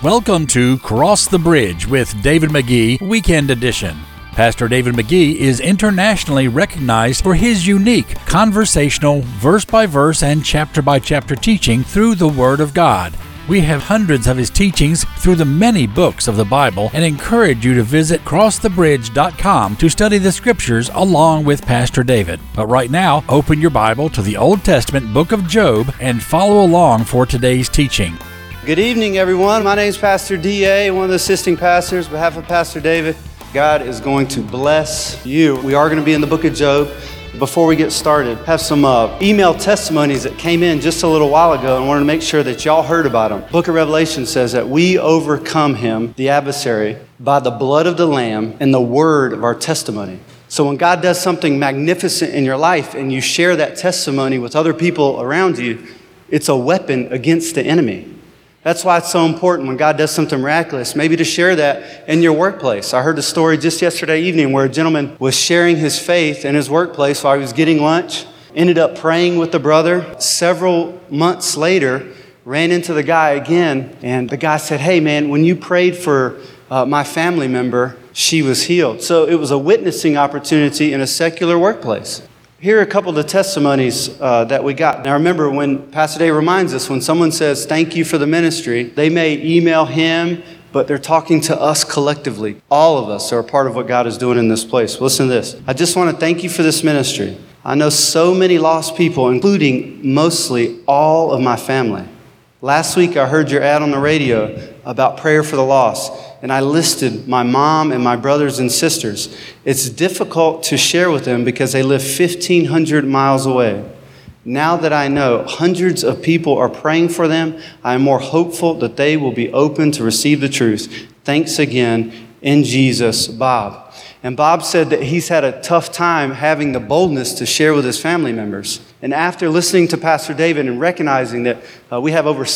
Welcome to Cross the Bridge with David McGee, Weekend Edition. Pastor David McGee is internationally recognized for his unique conversational, verse-by-verse and chapter-by-chapter teaching through the Word of God. We have hundreds of his teachings through the many books of the Bible and encourage you to visit crossthebridge.com to study the Scriptures along with Pastor David. But right now, open your Bible to the Old Testament book of Job and follow along for today's teaching. Good evening, everyone. My name is Pastor D.A., one of the assisting pastors. On behalf of Pastor David, God is going to bless you. We are going to be in the book of Job. Before we get started, have some email testimonies that came in just a little while ago, and I wanted to make sure that y'all heard about them. Book of Revelation says that we overcome him, the adversary, by the blood of the Lamb and the word of our testimony. So when God does something magnificent in your life and you share that testimony with other people around you, it's a weapon against the enemy. That's why it's so important when God does something miraculous, maybe to share that in your workplace. I heard a story just yesterday evening where a gentleman was sharing his faith in his workplace while he was getting lunch, ended up praying with the brother. Several months later, ran into the guy again, and the guy said, "Hey man, when you prayed for my family member, she was healed." So it was a witnessing opportunity in a secular workplace. Here are a couple of the testimonies that we got. Now remember, when Pastor Dave reminds us, when someone says thank you for the ministry, they may email him, but they're talking to us collectively. All of us are a part of what God is doing in this place. Listen to this. I just want to thank you for this ministry. I know so many lost people, including mostly all of my family. Last week I heard your ad on the radio about prayer for the lost, and I listed my mom and my brothers and sisters. It's difficult to share with them because they live 1,500 miles away. Now that I know hundreds of people are praying for them, I am more hopeful that they will be open to receive the truth. Thanks again, in Jesus, Bob. And Bob said that he's had a tough time having the boldness to share with his family members. And after listening to Pastor David and recognizing that we have over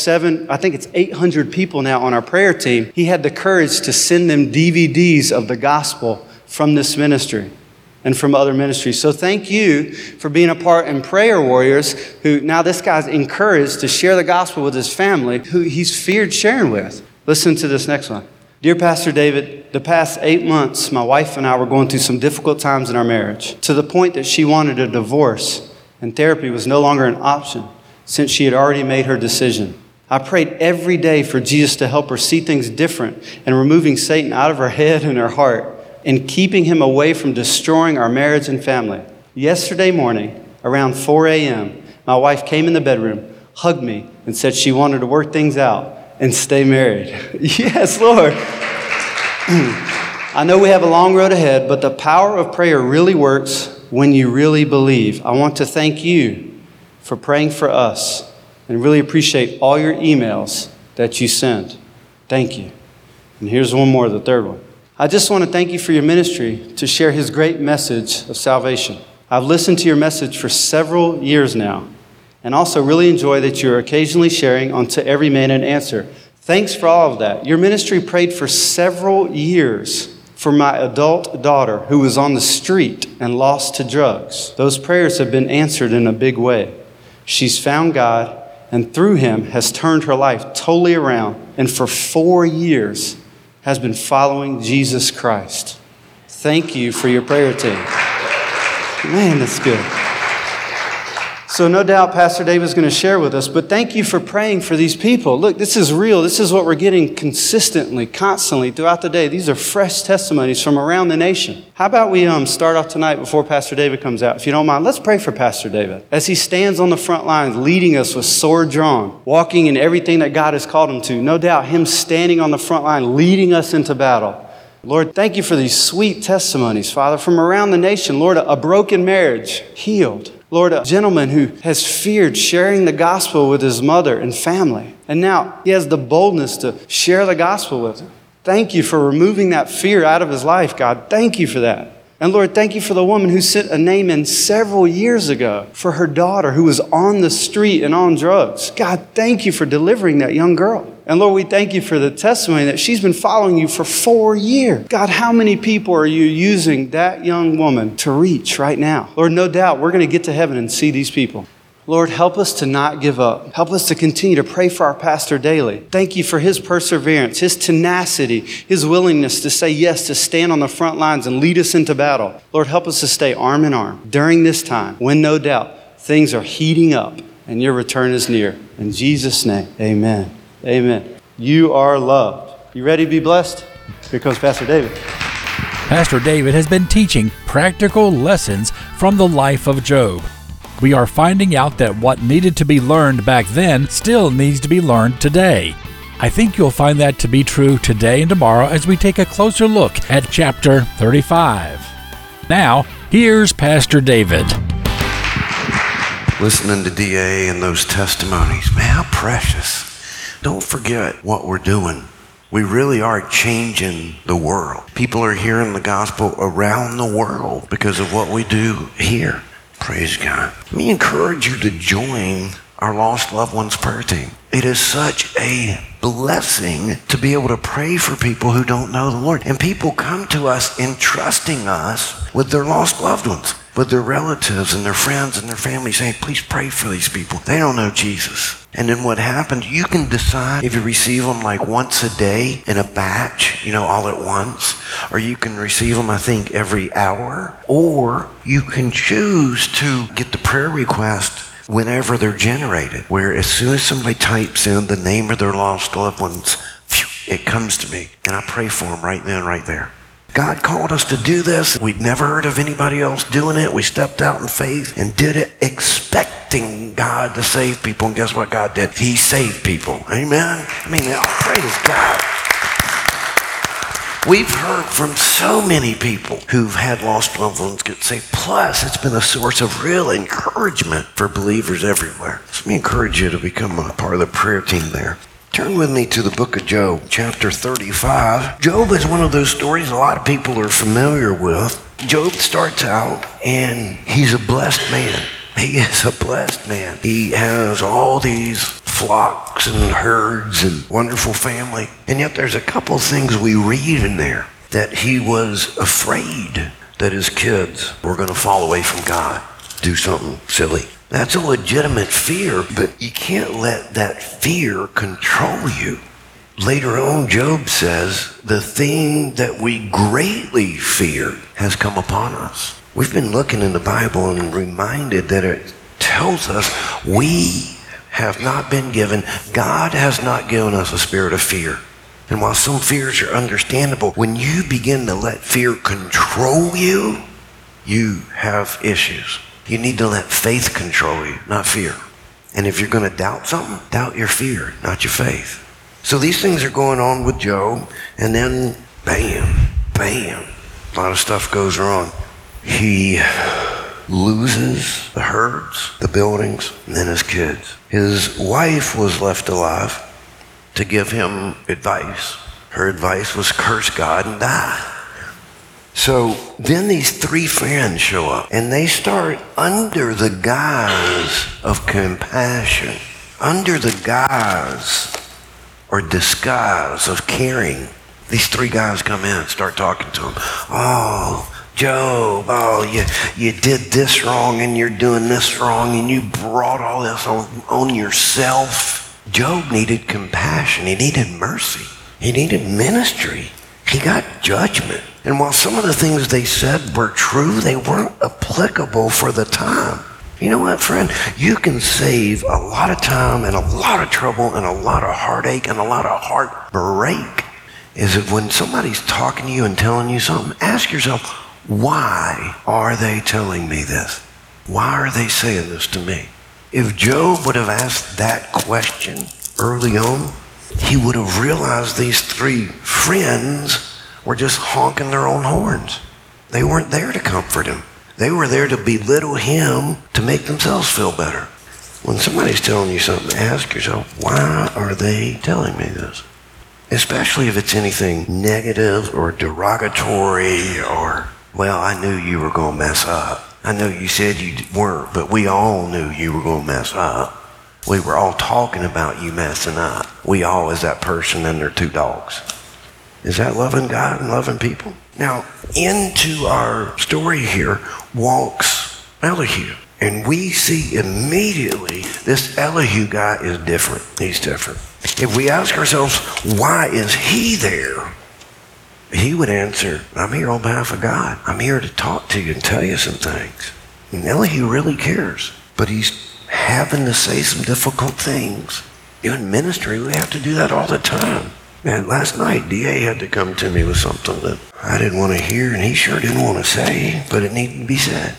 800 people now on our prayer team, he had the courage to send them DVDs of the gospel from this ministry and from other ministries. So thank you for being a part in Prayer Warriors, who now this guy's encouraged to share the gospel with his family, who he's feared sharing with. Listen to this next one. Dear Pastor David, the past 8 months, my wife and I were going through some difficult times in our marriage, to the point that she wanted a divorce, and therapy was no longer an option since she had already made her decision. I prayed every day for Jesus to help her see things different and removing Satan out of her head and her heart and keeping him away from destroying our marriage and family. Yesterday morning, around 4 a.m., my wife came in the bedroom, hugged me, and said she wanted to work things out and stay married. Yes, Lord. I know we have a long road ahead, but the power of prayer really works when you really believe. I want to thank you for praying for us and really appreciate all your emails that you send. Thank you. And here's one more, the third one. I just want to thank you for your ministry to share his great message of salvation. I've listened to your message for several years now, and also really enjoy that you're occasionally sharing on To Every Man an Answer. Thanks for all of that. Your ministry prayed for several years for my adult daughter who was on the street and lost to drugs. Those prayers have been answered in a big way. She's found God, and through him has turned her life totally around, and for 4 years has been following Jesus Christ. Thank you for your prayer team. Man, that's good. So no doubt Pastor Dave is going to share with us, but thank you for praying for these people. Look, this is real. This is what we're getting consistently, constantly throughout the day. These are fresh testimonies from around the nation. How about we start off tonight before Pastor David comes out? If you don't mind, let's pray for Pastor David as he stands on the front lines, leading us with sword drawn, walking in everything that God has called him to. No doubt him standing on the front line, leading us into battle. Lord, thank you for these sweet testimonies, Father, from around the nation. Lord, a broken marriage healed. Lord, a gentleman who has feared sharing the gospel with his mother and family, and now he has the boldness to share the gospel with him. Thank you for removing that fear out of his life, God. Thank you for that. And Lord, thank you for the woman who sent a name in several years ago for her daughter who was on the street and on drugs. God, thank you for delivering that young girl. And Lord, we thank you for the testimony that she's been following you for 4 years. God, how many people are you using that young woman to reach right now? Lord, no doubt we're going to get to heaven and see these people. Lord, help us to not give up. Help us to continue to pray for our pastor daily. Thank you for his perseverance, his tenacity, his willingness to say yes, to stand on the front lines and lead us into battle. Lord, help us to stay arm in arm during this time when no doubt things are heating up and your return is near. In Jesus' name, amen. Amen. You are loved. You ready to be blessed? Here comes Pastor David. Pastor David has been teaching practical lessons from the life of Job. We are finding out that what needed to be learned back then still needs to be learned today. I think you'll find that to be true today and tomorrow as we take a closer look at chapter 35. Now, here's Pastor David. Listening to D.A. and those testimonies, man, how precious. Don't forget what we're doing. We really are changing the world. People are hearing the gospel around the world because of what we do here. Praise God. Let me encourage you to join our Lost Loved Ones prayer team. It is such a blessing to be able to pray for people who don't know the Lord. And people come to us entrusting us with their lost loved ones, with their relatives and their friends and their family, saying, please pray for these people. They don't know Jesus. And then what happens, you can decide if you receive them like once a day in a batch, all at once, or you can receive them, I think, every hour, or you can choose to get the prayer request whenever they're generated, where as soon as somebody types in the name of their lost loved ones, it comes to me, and I pray for them right then, right there. God called us to do this. We'd never heard of anybody else doing it. We stepped out in faith and did it expecting God to save people. And guess what God did? He saved people. Amen? Praise God. We've heard from so many people who've had lost loved ones get saved. Plus, it's been a source of real encouragement for believers everywhere. So let me encourage you to become a part of the prayer team there. Turn with me to the book of Job, chapter 35. Job is one of those stories a lot of people are familiar with. Job starts out, and he's a blessed man. He is a blessed man. He has all these flocks and herds and wonderful family. And yet there's a couple of things we read in there that he was afraid that his kids were going to fall away from God, do something silly. That's a legitimate fear, but you can't let that fear control you. Later on, Job says, the thing that we greatly fear has come upon us. We've been looking in the Bible and reminded that it tells us we have not been given, God has not given us a spirit of fear. And while some fears are understandable, when you begin to let fear control you, you have issues. You need to let faith control you, not fear. And if you're going to doubt something, doubt your fear, not your faith. So these things are going on with Job, and then bam, bam, a lot of stuff goes wrong. He loses the herds, the buildings, and then his kids. His wife was left alive to give him advice. Her advice was curse God and die. So then these three friends show up, and they start under the guise of compassion, under the guise or disguise of caring. These three guys come in and start talking to him. Oh, Job, you did this wrong and you're doing this wrong and you brought all this on yourself. Job needed compassion. He needed mercy. He needed ministry. He got judgment. And while some of the things they said were true, they weren't applicable for the time. You know what, friend? You can save a lot of time and a lot of trouble and a lot of heartache and a lot of heartbreak. Is that when somebody's talking to you and telling you something, ask yourself, why are they telling me this? Why are they saying this to me? If Job would have asked that question early on, he would have realized these three friends were just honking their own horns. They weren't there to comfort him. They were there to belittle him to make themselves feel better. When somebody's telling you something, ask yourself, why are they telling me this? Especially if it's anything negative or derogatory or, well, I knew you were going to mess up. I know you said you weren't, but we all knew you were going to mess up. We were all talking about you messing up. We all as that person and their two dogs. Is that loving God and loving people? Now, into our story here walks Elihu. And we see immediately this Elihu guy is different. He's different. If we ask ourselves, why is he there? He would answer, I'm here on behalf of God. I'm here to talk to you and tell you some things. And Elihu really cares, but he's having to say some difficult things. In ministry, we have to do that all the time. Man, last night, D.A. had to come to me with something that I didn't want to hear, and he sure didn't want to say, but it needed to be said.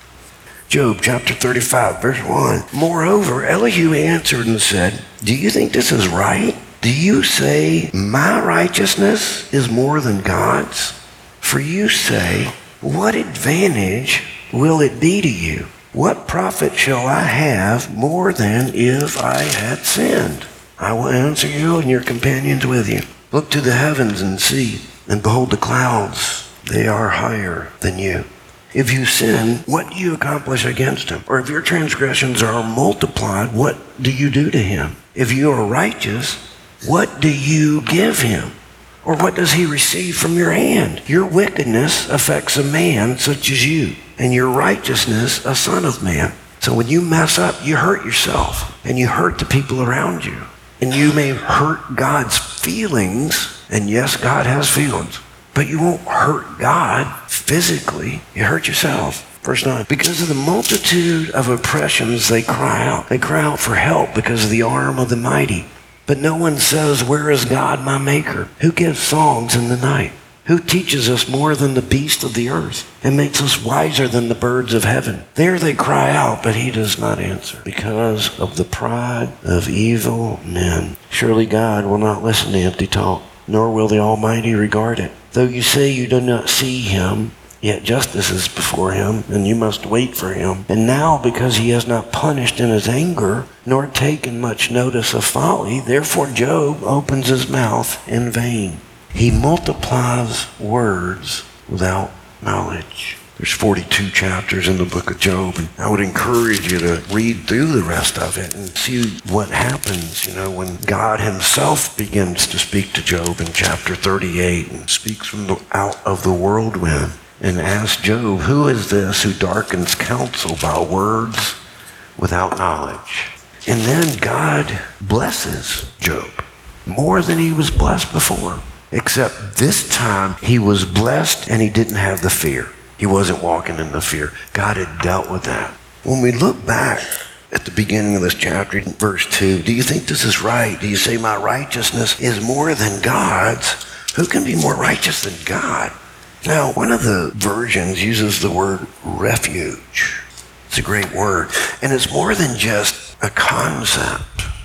Job chapter 35, verse 1. Moreover, Elihu answered and said, do you think this is right? Do you say, my righteousness is more than God's? For you say, what advantage will it be to you? What profit shall I have more than if I had sinned? I will answer you and your companions with you. Look to the heavens and see, and behold the clouds. They are higher than you. If you sin, what do you accomplish against him? Or if your transgressions are multiplied, what do you do to him? If you are righteous, what do you give him? Or what does he receive from your hand? Your wickedness affects a man such as you, and your righteousness a son of man. So when you mess up, you hurt yourself, and you hurt the people around you. And you may hurt God's feelings, and yes, God has feelings, but you won't hurt God physically. You hurt yourself. Verse 9, because of the multitude of oppressions they cry out. They cry out for help because of the arm of the mighty. But no one says, where is God my maker? Who gives songs in the night? Who teaches us more than the beasts of the earth and makes us wiser than the birds of heaven? There they cry out, but he does not answer because of the pride of evil men. Surely God will not listen to empty talk, nor will the Almighty regard it. Though you say you do not see him, yet justice is before him, and you must wait for him. And now, because he has not punished in his anger, nor taken much notice of folly, therefore Job opens his mouth in vain. He multiplies words without knowledge. There's 42 chapters in the book of Job, and I would encourage you to read through the rest of it and see what happens, when God himself begins to speak to Job in chapter 38 and speaks from out of the whirlwind and asks Job, who is this who darkens counsel by words without knowledge? And then God blesses Job more than he was blessed before. Except this time he was blessed and he didn't have the fear. He wasn't walking in the fear. God had dealt with that. When we look back at the beginning of this chapter, verse 2, do you think this is right? Do you say my righteousness is more than God's? Who can be more righteous than God? Now, one of the versions uses the word refuge. It's a great word. And it's more than just a concept.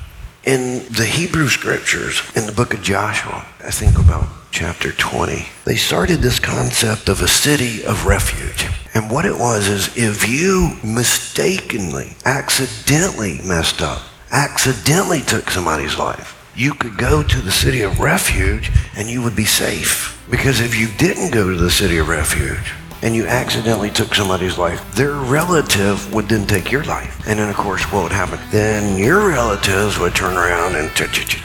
In the Hebrew scriptures, in the book of Joshua, I think about chapter 20, they started this concept of a city of refuge. And what it was is if you mistakenly, accidentally messed up, accidentally took somebody's life, you could go to the city of refuge and you would be safe. Because if you didn't go to the city of refuge, and you accidentally took somebody's life, their relative would then take your life. And then, of course, what would happen? Then your relatives would turn around and...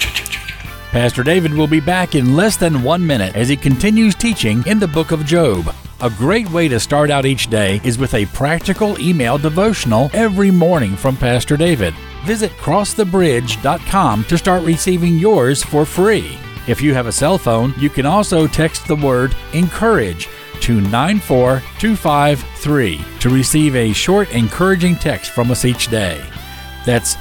Pastor David will be back in less than 1 minute as he continues teaching in the book of Job. A great way to start out each day is with a practical email devotional every morning from Pastor David. Visit crossthebridge.com to start receiving yours for free. If you have a cell phone, you can also text the word ENCOURAGE to 94253 to receive a short, encouraging text from us each day. That's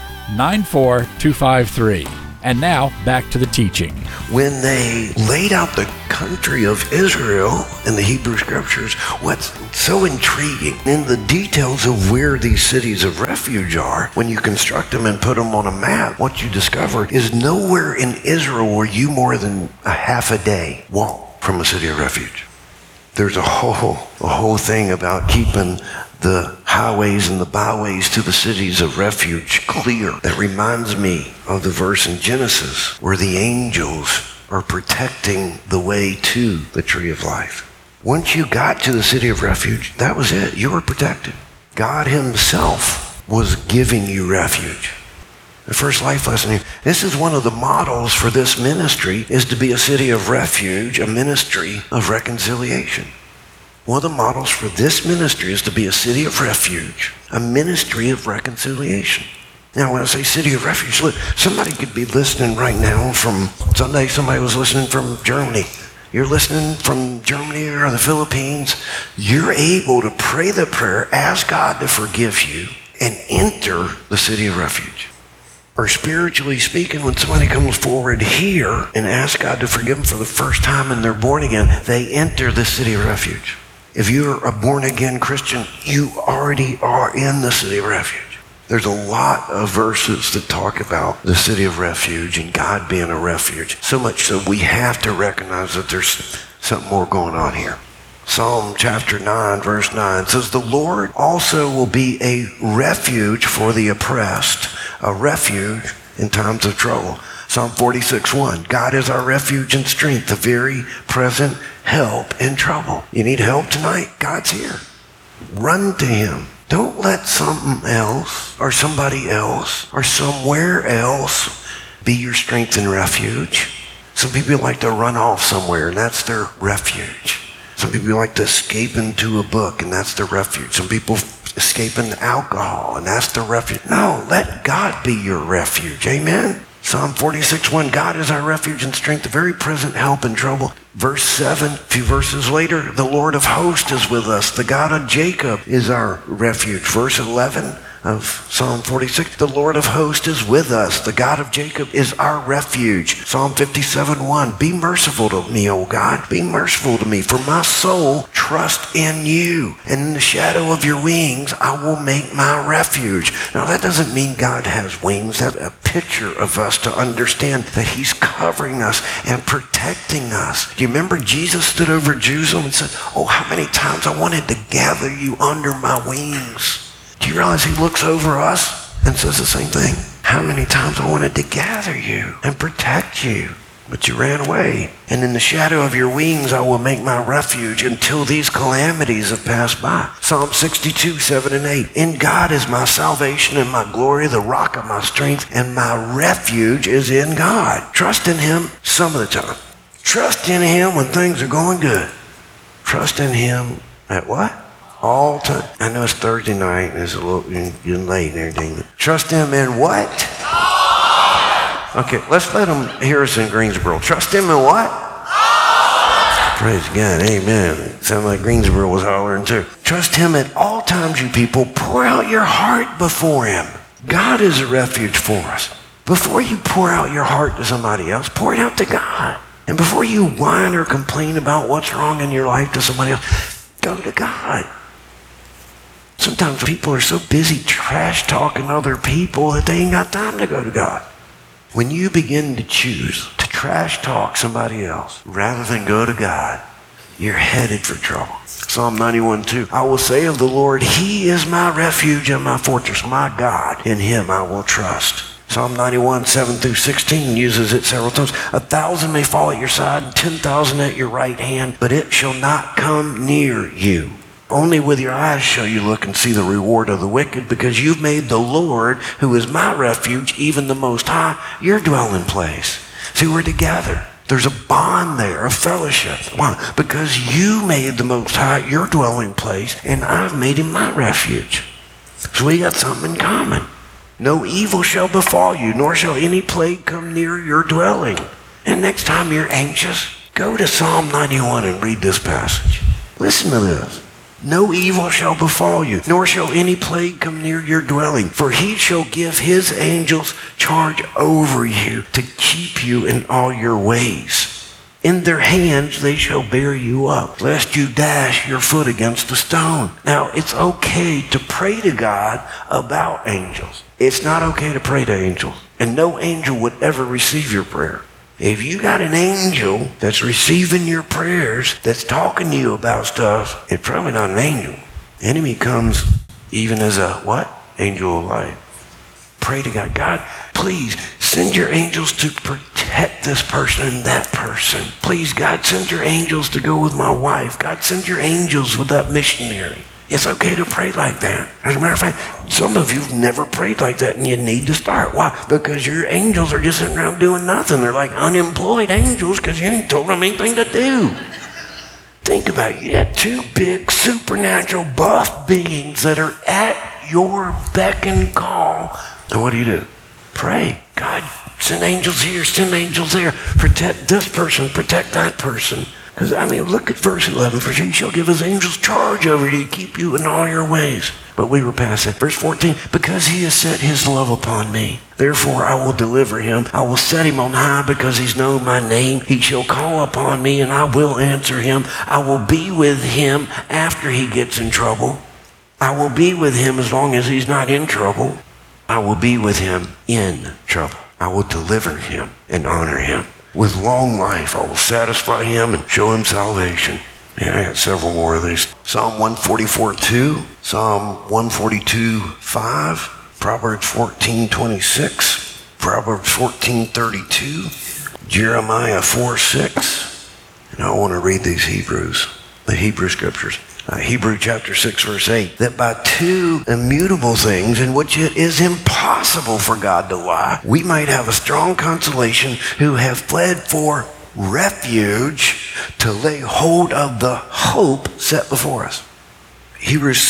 94253. And now, back to the teaching. When they laid out the country of Israel in the Hebrew scriptures, what's so intriguing in the details of where these cities of refuge are, when you construct them and put them on a map, what you discover is nowhere in Israel were you more than a half a day walk from a city of refuge. There's a whole thing about keeping the highways and the byways to the cities of refuge clear. That reminds me of the verse in Genesis where the angels are protecting the way to the tree of life. Once you got to the city of refuge, that was it. You were protected. God himself was giving you refuge. The first life lesson, this is one of the models for this ministry, is to be a city of refuge, a ministry of reconciliation. One of the models for this ministry is to be a city of refuge, a ministry of reconciliation. Now, when I say city of refuge, look, somebody could be listening right now from Sunday. Somebody was listening from Germany. You're listening from Germany or the Philippines. You're able to pray the prayer, ask God to forgive you, and enter the city of refuge. Or spiritually speaking, when somebody comes forward here and asks God to forgive them for the first time and they're born again, they enter the city of refuge. If you're a born-again Christian, you already are in the city of refuge. There's a lot of verses that talk about the city of refuge and God being a refuge. So much so we have to recognize that there's something more going on here. Psalm chapter 9, verse 9 says, "The Lord also will be a refuge for the oppressed, a refuge in times of trouble." Psalm 46:1, "God is our refuge and strength, a very present help in trouble." You need help tonight? God's here. Run to him. Don't let something else or somebody else or somewhere else be your strength and refuge. Some people like to run off somewhere, and that's their refuge. Some people like to escape into a book, and that's their refuge. Some people escape into alcohol, and that's their refuge. No, let God be your refuge. Amen? Psalm 46:1, "God is our refuge and strength, a very present help in trouble." Verse 7, a few verses later, "The Lord of hosts is with us. The God of Jacob is our refuge." Verse 11 of Psalm 46, "The Lord of hosts is with us. The God of Jacob is our refuge." Psalm 57:1, "Be merciful to me, O God. Be merciful to me, for my soul trusts in you. And in the shadow of your wings, I will make my refuge." Now, that doesn't mean God has wings. That's a picture of us to understand that he's covering us and protecting us. Do you remember Jesus stood over Jerusalem and said, "Oh, how many times I wanted to gather you under my wings." Do you realize he looks over us and says the same thing? How many times I wanted to gather you and protect you, but you ran away. "And in the shadow of your wings I will make my refuge until these calamities have passed by." Psalm 62:7 and 8. "In God is my salvation and my glory, the rock of my strength, and my refuge is in God." Trust in him some of the time. Trust in him when things are going good. Trust in him at what? All time. I know it's Thursday night and it's a little getting late and everything. But trust him in what? Okay, let's let them hear us in Greensboro. Trust him in what? Praise God, amen. Sound like Greensboro was hollering too. Trust him at all times, you people. Pour out your heart before him. God is a refuge for us. Before you pour out your heart to somebody else, pour it out to God. And before you whine or complain about what's wrong in your life to somebody else, go to God. Sometimes people are so busy trash talking other people that they ain't got time to go to God. When you begin to choose to trash talk somebody else rather than go to God, you're headed for trouble. Psalm 91:2, "I will say of the Lord, he is my refuge and my fortress, my God, in him I will trust." Psalm 91:7-16 uses it several times. "1,000 may fall at your side and 10,000 at your right hand, but it shall not come near you. Only with your eyes shall you look and see the reward of the wicked, because you've made the Lord, who is my refuge, even the Most High, your dwelling place." See, we're together. There's a bond there, a fellowship. Why? Because you made the Most High your dwelling place, and I've made him my refuge. So we got something in common. "No evil shall befall you, nor shall any plague come near your dwelling." And next time you're anxious, go to Psalm 91 and read this passage. Listen to this. "No evil shall befall you, nor shall any plague come near your dwelling. For he shall give his angels charge over you to keep you in all your ways. In their hands they shall bear you up, lest you dash your foot against a stone." Now, it's okay to pray to God about angels. It's not okay to pray to angels. And no angel would ever receive your prayer. If you got an angel that's receiving your prayers, that's talking to you about stuff, it's probably not an angel. The enemy comes even as a what? Angel of light. Pray to God. "God, please send your angels to protect this person and that person. Please, God, send your angels to go with my wife. God, send your angels with that missionary." It's okay to pray like that. As a matter of fact, some of you have never prayed like that, and you need to start. Why? Because your angels are just sitting around doing nothing. They're like unemployed angels because you ain't told them anything to do. Think about it. You got two big supernatural buff beings that are at your beck and call. And what do? Pray. God, send angels here, send angels there. Protect this person, protect that person. Because, look at verse 11. For he shall give his angels charge over you to keep you in all your ways. But we were past that. Verse 14, because he has set his love upon me. Therefore I will deliver him. I will set him on high because he's known my name. He shall call upon me and I will answer him. I will be with him after he gets in trouble. I will be with him as long as he's not in trouble. I will be with him in trouble. I will deliver him and honor him. With long life, I will satisfy him and show him salvation. Yeah, I got several more of these. Psalm 144:2, Psalm 142:5, Proverbs 14:26, Proverbs 14:32, Jeremiah 4:6. And I want to read these the Hebrew scriptures. Hebrew chapter 6, verse 8, that by two immutable things in which it is impossible for God to lie, we might have a strong consolation who have fled for refuge to lay hold of the hope set before us. Hebrews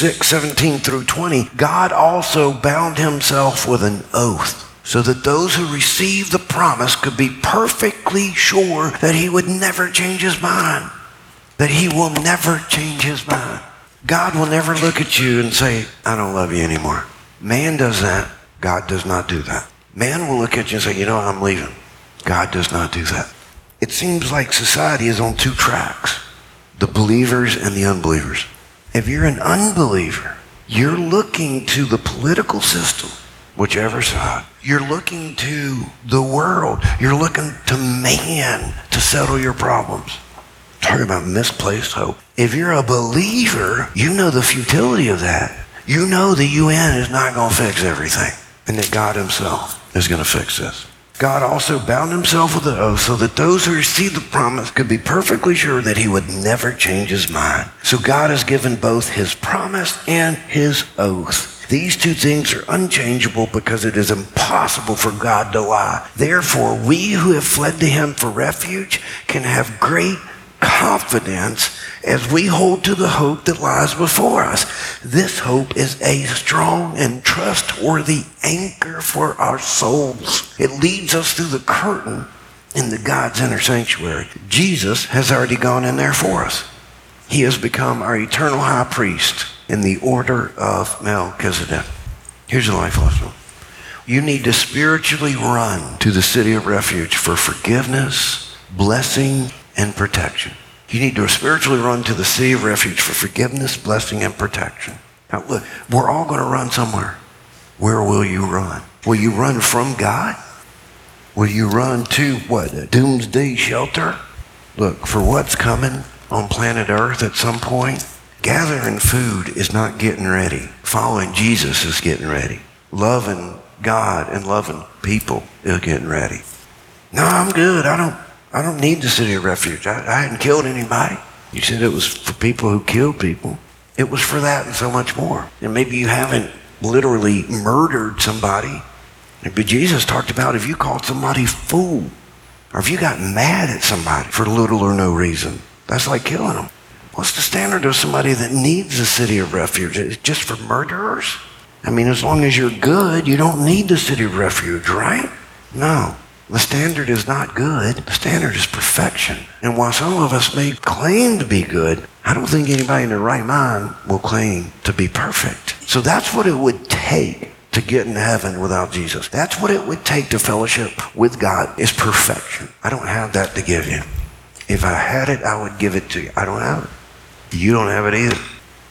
6:17-20, God also bound himself with an oath so that those who receive the promise could be perfectly sure that he would never change his mind. That he will never change his mind. God will never look at you and say, I don't love you anymore. Man does that. God does not do that. Man will look at you and say, I'm leaving. God does not do that. It seems like society is on two tracks, the believers and the unbelievers. If you're an unbeliever, you're looking to the political system, whichever side. You're looking to the world. You're looking to man to settle your problems. Talking about misplaced hope. If you're a believer, you know the futility of that. You know the UN is not going to fix everything and that God himself is going to fix this. God also bound himself with an oath so that those who received the promise could be perfectly sure that he would never change his mind. So God has given both his promise and his oath. These two things are unchangeable because it is impossible for God to lie. Therefore, we who have fled to him for refuge can have great confidence as we hold to the hope that lies before us. This hope is a strong and trustworthy anchor for our souls. It leads us through the curtain into God's inner sanctuary. Jesus has already gone in there for us. He has become our eternal high priest in the order of Melchizedek. Here's a life lesson. You need to spiritually run to the city of refuge for forgiveness, blessing, and protection. You need to spiritually run to the city of refuge for forgiveness, blessing, and protection. Now, look, we're all going to run somewhere. Where will you run? Will you run from God? Will you run to what? A doomsday shelter? Look, for what's coming on planet Earth at some point, gathering food is not getting ready. Following Jesus is getting ready. Loving God and loving people is getting ready. No, I'm good. I don't need the city of refuge. I hadn't killed anybody. You said it was for people who killed people. It was for that and so much more. And maybe you haven't literally murdered somebody. But Jesus talked about if you called somebody fool, or if you got mad at somebody for little or no reason, that's like killing them. What's the standard of somebody that needs the city of refuge? It's just for murderers? As long as you're good, you don't need the city of refuge, right? No. The standard is not good. The standard is perfection. And while some of us may claim to be good, I don't think anybody in their right mind will claim to be perfect. So that's what it would take to get into heaven without Jesus. That's what it would take to fellowship with God, is perfection. I don't have that to give you. If I had it, I would give it to you. I don't have it. You don't have it either.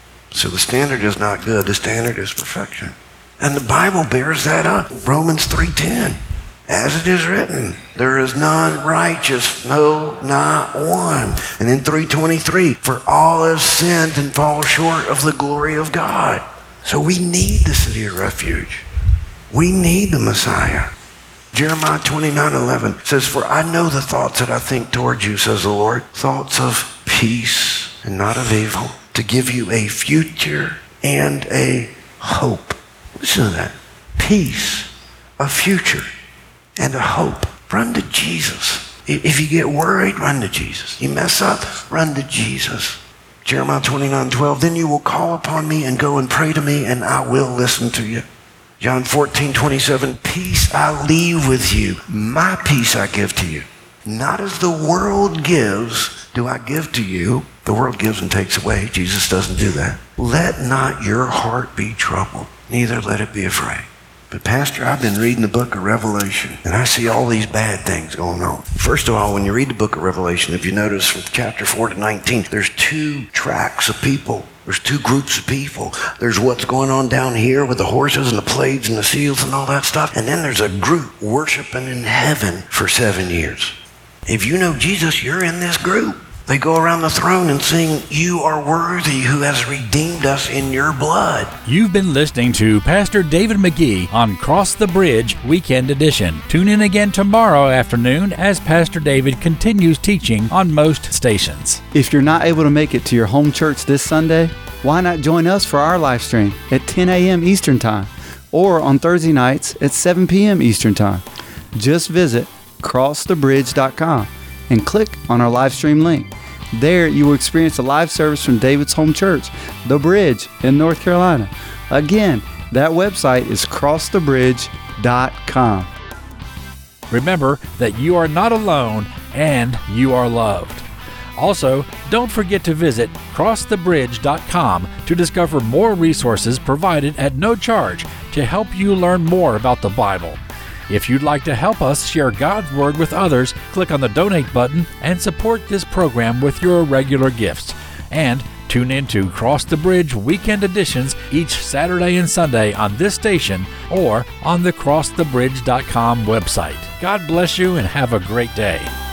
So the standard is not good. The standard is perfection. And the Bible bears that up. Romans 3:10. As it is written, there is none righteous, no, not one. And in 3:23, for all have sinned and fall short of the glory of God. So we need the city of refuge. We need the Messiah. Jeremiah 29:11 says, for I know the thoughts that I think toward you, says the Lord, thoughts of peace and not of evil, to give you a future and a hope. Listen to that. Peace, a future, and a hope. Run to Jesus. If you get worried, run to Jesus. You mess up, run to Jesus. Jeremiah 29:12, then you will call upon me and go and pray to me, and I will listen to you. John 14:27, peace I leave with you. My peace I give to you. Not as the world gives, do I give to you. The world gives and takes away. Jesus doesn't do that. Let not your heart be troubled, neither let it be afraid. But Pastor, I've been reading the book of Revelation, and I see all these bad things going on. First of all, when you read the book of Revelation, if you notice from chapter 4 to 19, there's two tracks of people. There's two groups of people. There's what's going on down here with the horses and the plagues and the seals and all that stuff. And then there's a group worshiping in heaven for 7 years. If you know Jesus, you're in this group. They go around the throne and sing, you are worthy who has redeemed us in your blood. You've been listening to Pastor David McGee on Cross the Bridge Weekend Edition. Tune in again tomorrow afternoon as Pastor David continues teaching on most stations. If you're not able to make it to your home church this Sunday, why not join us for our live stream at 10 a.m. Eastern Time or on Thursday nights at 7 p.m. Eastern Time? Just visit crossthebridge.com and click on our live stream link. There you will experience a live service from David's home church, The Bridge in North Carolina. Again, that website is crossthebridge.com. Remember that you are not alone and you are loved. Also, don't forget to visit crossthebridge.com to discover more resources provided at no charge to help you learn more about the Bible. If you'd like to help us share God's Word with others, click on the donate button and support this program with your regular gifts. And tune in to Cross the Bridge Weekend Editions each Saturday and Sunday on this station or on the crossthebridge.com website. God bless you and have a great day.